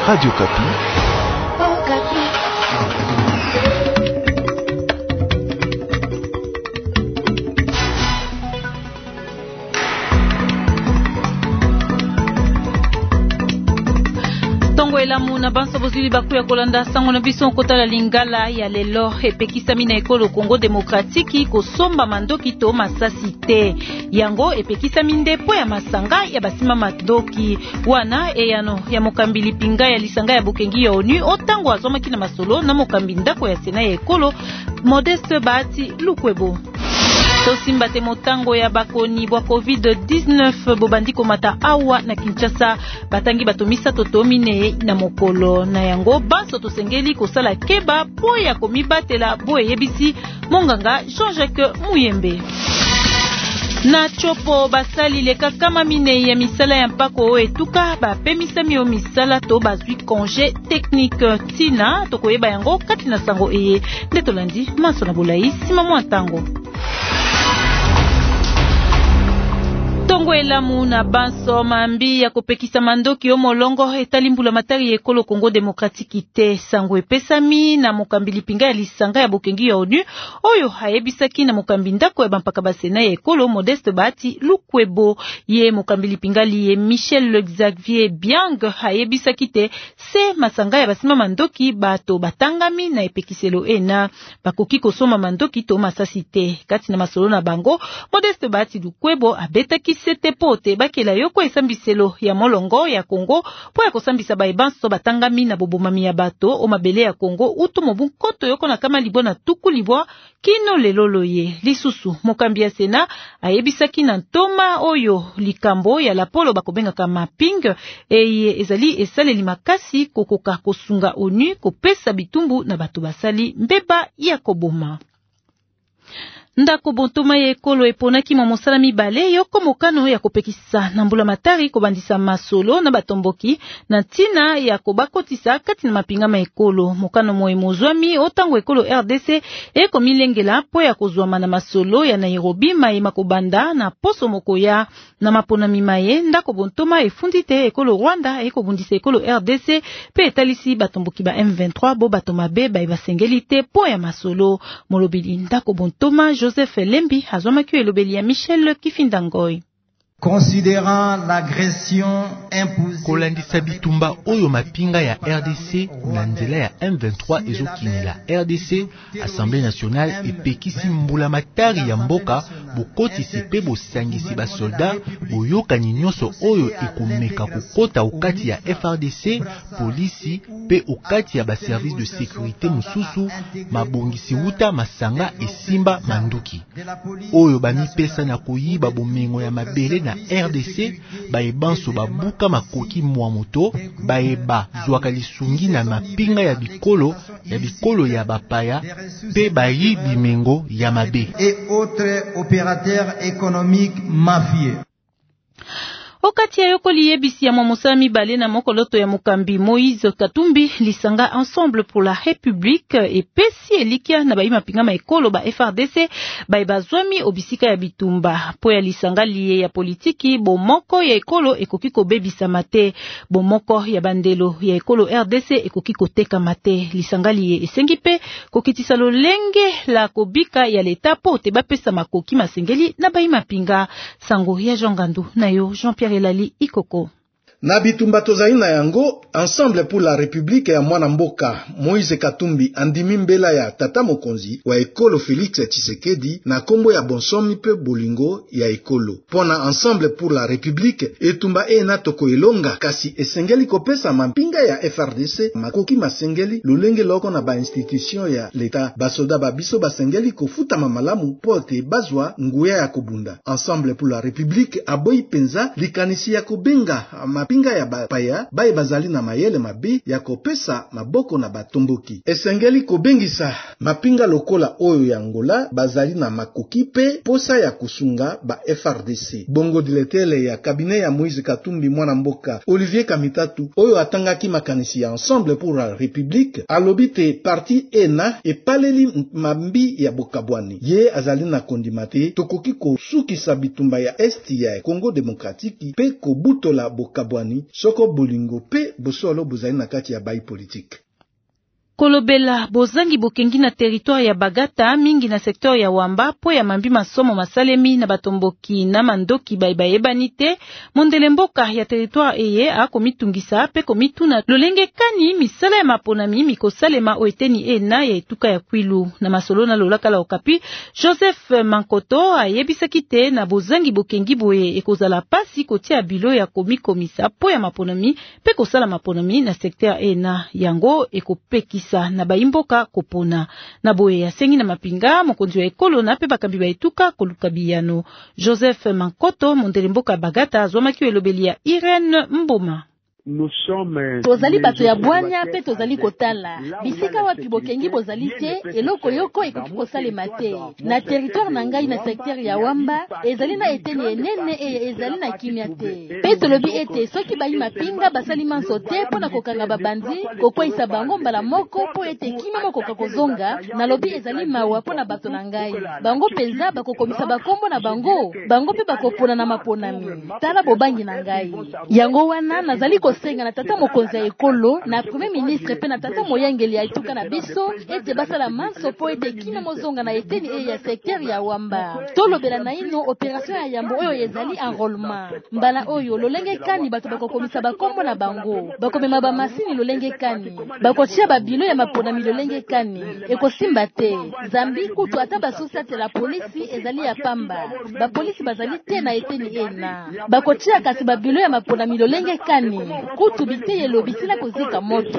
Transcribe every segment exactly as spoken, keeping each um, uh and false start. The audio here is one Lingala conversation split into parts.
Radio Kapi. Oh, Kapi. Elamu na banso bozili baku ya kolanda sango na biso kotala lingala ya lelo epekisami na ekolo Kongo Demokratiki kosomba mandoki to masasi te. Yango epekisami ndepo ya masanga ya basima mandoki wana eyano ya mokambili pinga ya lisanga ya bokengi ya ONU otango azomaki na masolo na mokambi ndako ya sena ya ekolo Modeste Bahati Lukwebo. Tosimba te motango ya bakoni bwa covid dix-neuf bobandi komata awa na Kinshasa batangi batomisa totomine na mokolo na yango baso tosengeli kosala keba po ya komibatela bo eyebisi monganga Jean-Jacques Muyembe. Na chopo basali leka kama mine ya misala ya mpako o etuka bapemisa mio misala to bazwi congé technique tina tokoyeba yango kati na sango eye nde tolandi maso na bolai sima mwa tango. Tongo Elamu na banso mambi ya kopekisa mandoki yo molongo etali mbula matari ekolo Kongo Demokratiki te sango epesami na mokambili pinga ya lisanga ya bokengi ya ONU oyo hayebisaki na mokambi ndako ya bampaka basena ya ekolo Modeste Bahati Lukwebo. Ye mokambili pinga liye Michel Xavier Biang hayebisaki te se masanga ya basima mandoki bato batangami na epekiselo ena bakoki kosoma mandoki to masasi te. Kati na masolo na bango Modeste Bahati Lukwebo abetaki sete pote bakela yoko esambiselo ya molongo ya Kongo po ya kosambisa baibanso batangami na bobomami ya bato o mabele ya Kongo utu mobu koto yoko na kama libwa na tuku libwa kino lelolo ye lisusu mokambi ya sena ayebisaki na ntoma oyo likambo ya lapolo bakobenga kama mapping eye ezali esaleli makasi kokoka kosunga ONU kopesa bitumbu na bato basali mbeba ya koboma. Ndako bontoma ya ekolo eponaki mwa mosala mibale yoko mokano ya kopekisa na mbula matari kobandisa masolo na batomboki na tina ya kobakotisa kati na mapinga ma ekolo. Mokano moe mozwami otango ekolo R D C eko milengela po ya kozwama na masolo ya Nairobi maye makobanda na poso mokoya na mapona mimaye. Ndako bontoma efundi te ekolo Rwanda eko bundisa ekolo R D C pe etalisi batomboki ba M vingt-trois bo batoma be ba basengeli te po ya masolo. Molobili ndako bontoma Joseph Lembi azomaki elobeli ya Michel Kifindangoy. Considérant l'agression imposée kolandisa bitumba oyo mapinga ya R D C na nzela ya M vingt-trois ezokinela R D C, Assemblée nationale epekisi mbula matari ya mboka bokotisi pe bosangisi basolda boyokani nyonso oyo ekomeka kokota okati ya F R D C, polisi pe okati ya baservice de sécurité mususu mabongisi wuta masanga esimba manduki oyo bamipesa na koyiba bomengo ya mabele na R D C baebanso babuka makoki mwa moto baeba zwaka lisungi na mapinga ya bikolo ya bikolo ya bapaya pe bayi bimengo ya mabe et autres opérateurs économiques mafieux. Okati ya yoko liyebisi ya mwamusala mibale na mokoloto ya mukambi Moïse Katumbi lisanga Ensemble pour la République epesi elikia na baima pingama ekolo ba F R D C baibazwami obisika ya bitumba po ya lisanga liye ya politiki bomoko ya ekolo ekoki kobebisa mate bomoko ya bandelo ya ekolo R D C ekoki koteka mate lisanga liye esengi pe kokitisa lolenge la kobika ya leta po te bapesa makoki masengeli na baima pinga sango ya Jongandu na yo Jean-Pierre Elali Ikoko. Na bitumba tozali na yango Ensemble pour la République ya mwana mboka Moïse Katumbi andimi mbela ya tata mokonzi wa ekolo Félix Tshisekedi na kombo ya bonsomi pe bolingo ya ekolo. Pona Ensemble pour la République etumba e na toko elonga kasi esengeli kopesa mampinga ya F R D C makoki masengeli lulenge loko na ba institution ya leta basoda babiso basengeli kofuta mamalamu pote bazwa nguya ya kobunda. Ensemble pour la République aboyi penza likanisi ya kobenga ma pinga ya bapaya baye bazali na mayele mabe ya kopesa maboko na batomboki. Esengeli kobengisa mapinga lokola oyo ya Angola bazali na makoki pe posa ya kusunga ba F R D C. Bongo diletele ya kabine ya Moïse Katumbi mwana mboka Olivier Kamitatu oyo atangaki makanisi ya Ensemble pour la République alobite parti ena epaleli mambi ya bokabwani. Ye azali na kondimate tokoki kosukisa bitumba ya esti ya Congo Demokratiki pe kobutola bokabwani bozwani soko bolingo pe bosolo bozali na kati ya bai politique. Kolobela bozangi bokengi na territoire ya Bagata mingi na sektor ya Wamba po ya mambi masomo masalemi na batomboki na mandoki baibayebani te. Mondele mboka ya territoire eye akomitungisa pe komituna lolenge kani misala ya maponami mikosalema oeteni ena ya etuka ya Kwilu. Na masolo na lolaka la Okapi, Joseph Mankoto ayebisaki te na bozangi bokengi boye ekozala pasi kotia bilo ya komikomisa po ya maponami pe kosala maponami na sektor ena yango ekopekisa na baimboka kopona. Na boye ya sengi na mapinga mokonzi wa ekolo na pe bakambi ba etuka koluka biyano. Joseph Mankoto mondele mboka Bagata azwamaki elobeli ya Irene Mboma. Tozali bato ya bwanya pe tozali kotala bisika wapi bokengi bozali te eloko yoko ekoki kosalema te na territoire na ngai na secteur ya Wamba ezali na eteni enene e ezali na kimia te pe tolobi ete soki bayi mapinga basali manso te mpona kokanga babandi kokweyisa bango mbala moko po ete kimia moko kakozonga nalobi ezali mawa mpona bato na ngai bango penza bakokomisa bakombo na bango bango pe bakopona na maponami tala bobangi na ngai yango wana nazali senga na tata mokonzi ya ekolo na premier ministre pe na tata moyangeli ya etuka na biso ete basala manso po ete kino mozonga na eteni e ya secteur ya Wamba tolobela na ino operation ya yambo oyo ezali enrôlement mbala oyo lolenge kani bato bakokomisa bakombo na bango bakomema bamasini lolenge kani bakotia babilo ya maponami lolenge kani ekosimba te zambi kutu ata basosiate la polisi ezali ya pamba bapolisi bazali te na eteni ena bakotia kasi babilo ya maponami lolenge kani kutu biteye lobisila kozika moto.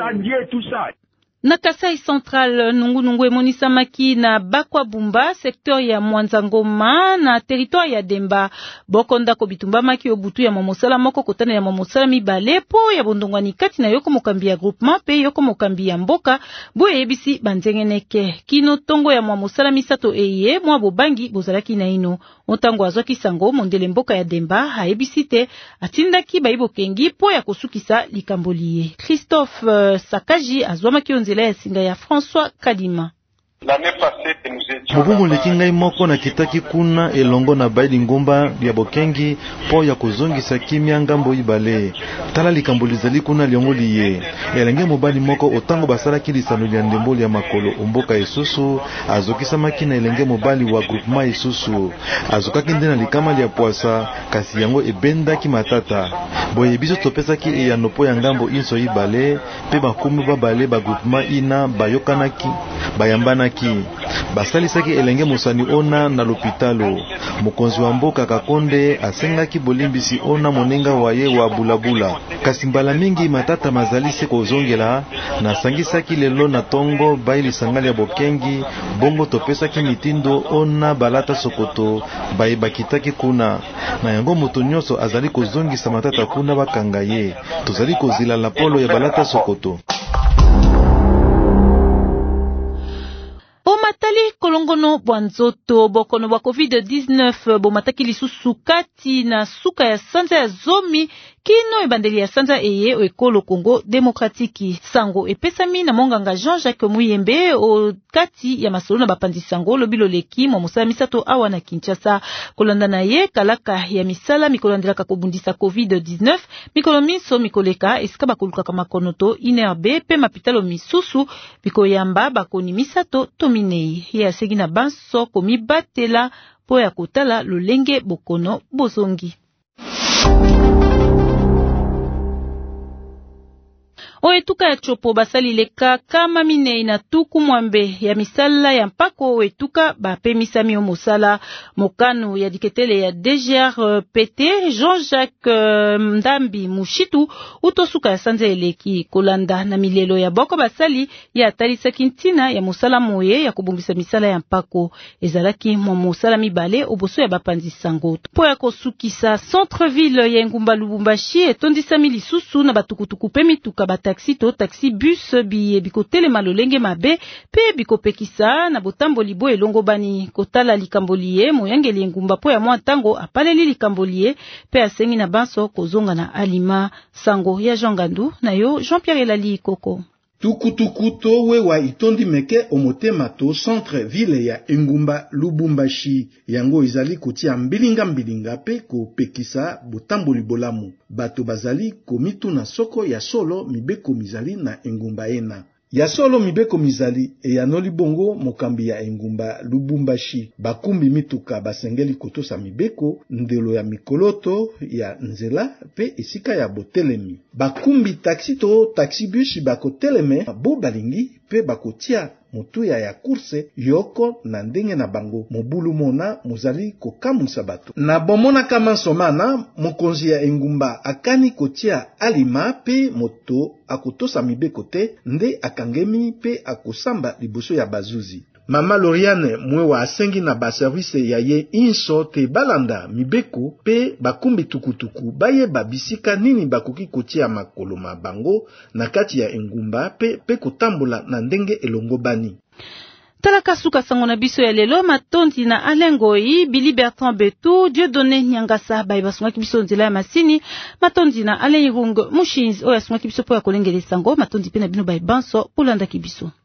Na Kasai Central nungu nungu emonisamaki na Bakwa Bumba secteur ya Mwanzangoma na territoire ya Demba bokonda ko bitumbamaki obutu ya momosala moko kotana ya momosala mibale po ya bondongwani kati na yoko mokambi ya groupement pe yoko mokambi ya mboka boye ebisi banzengeneke kino tongo ya momosala misato eye mwa bobangi bozalaki na ino otango azwaki sango mondele mboka ya Demba haebisi te atindaki baibokengi po ya kosukisa likamboliye. Christophe uh, Sakaji azwamaki onzela ya singa ya François Kadima. Mobumu leki ngai moko na kitaki kuna elongo na baidi ngomba ya bokengi po ya kozongisa kimia ngambo ibale tala likambo lizali kuna liongo liye elenge mobali moko otango basalaki lisano ya ndemboli ya makolo omboka esusu azokisa makina elenge mobali wa groupement esusu azokaki nde na likama ya poasa kasi yango ebendaki matata boye biso topesaki eyanopo ya ngambo inso ibale pe bakumu babale ba groupement ina bayokanaki bayambanaki basalisaki elenge mosani ona na lopitalo mokonzi wa mboka Kakonde asengaki bolimbisi ona monenga waye wa bulabula kasi mbala mingi matata mazali se kozongela na sangisaki lelo na tongo baili sangali ya bokengi bongo topesaki mitindo ona balata sokoto bayi bakitaki kuna na yango moto nyonso azali kozongisa matata kuna bakanga ye tozali kozila la polo ya balata sokoto. Bomatali kolongono bwanzoto bokono wa covid dix-neuf bomataki lisusu kati na suka ya sanza ya zomi kino ebandeli ya sanza eye o ekolo Congo Demokratiki sango epesami na monganga Jean-Jacques Muyembe o kati ya masolo na bapandi sango lobilo leki mo mosala misato awa na Kinshasa kolanda na ye kalaka ya misala mikolandelaka kobundisa covid dix-neuf mikolo miso mikoleka esika bakoluka makonoto inerbe pe mapitalo misusu bikoyamba bakoni misato tominei ya segi na banso komibatela po ya kotala lolenge bokono bozongi. Oetuka ya chopo basali leka kama minei na tuku mwambe ya misala ya mpako oetuka bapemisami omosala mokano ya diketele ya D G R P T Jean-Jacques Ndambi Mushitu utosuka ya sanza eleki kolanda na milelo ya boko basali ya atalisaki ntina ya mosala moye ya kubumbisa misala ya mpako ezalaki mwa mosala mibale oboso ya bapanzi sango po ya kosukisa centre-ville ya Ngumba Lubumbashi etondisami lisusu na batukutuku pe mituka bata taxi to taxi bus biye bikotele malolenge mabe pe bikopekisa na botambo libo elongo bani kotala likamboliye moyangeli ngumba po ya mwa tango apaleli likamboliye pe asengi na banso kozonga na alima sango ya Jean Gandu na yo Jean-Pierre Elali Koko. tukutuku to wewa itondi meke omotema to centre ville ya engumba Lubumbashi. Yango izali kotia mbilinga mbilinga pe kopekisa botamboli bolamu. Bato bazali komitu na soko ya solo mibeko mizali na engumba ena. Ya solo mibeko mizali eyanoli bongo mokambi ya engumba Lubumbashi. Bakumbi mituka basengeli kotosa mibeko ndelo ya mikoloto ya nzela pe esika ya botelemi. Bakumbi taxi to taxibus bakoteleme bo balingi pe bakotia motuya ya kurse yoko na ndenge na bango mobulu mona muzali kokamusa bato. Na bomona kama somana mokonzi ya engumba akani kotia alima pe moto akotosa mibeko te nde akangemi pe akosamba liboso ya bazuzi. Mama Loriane mwewa asengi na ba service ya ye inso te balanda mibeko pe bakumbi tukutuku baye babisika nini bakoki kotia makolo mabango na kati ya engumba pe pe kotambola na ndenge elongo bani. Talaka suka sango na biso ya lelo matondi na Alengoi, Billy Bertrand Betou, Dieudonné Nyangasa baye basungaki biso nzela ya masini, matondi na Alain Irung Mushinzi oya sungaki biso po ya kolengele sango, matondi pe na bino baye banso ulanda kibiso.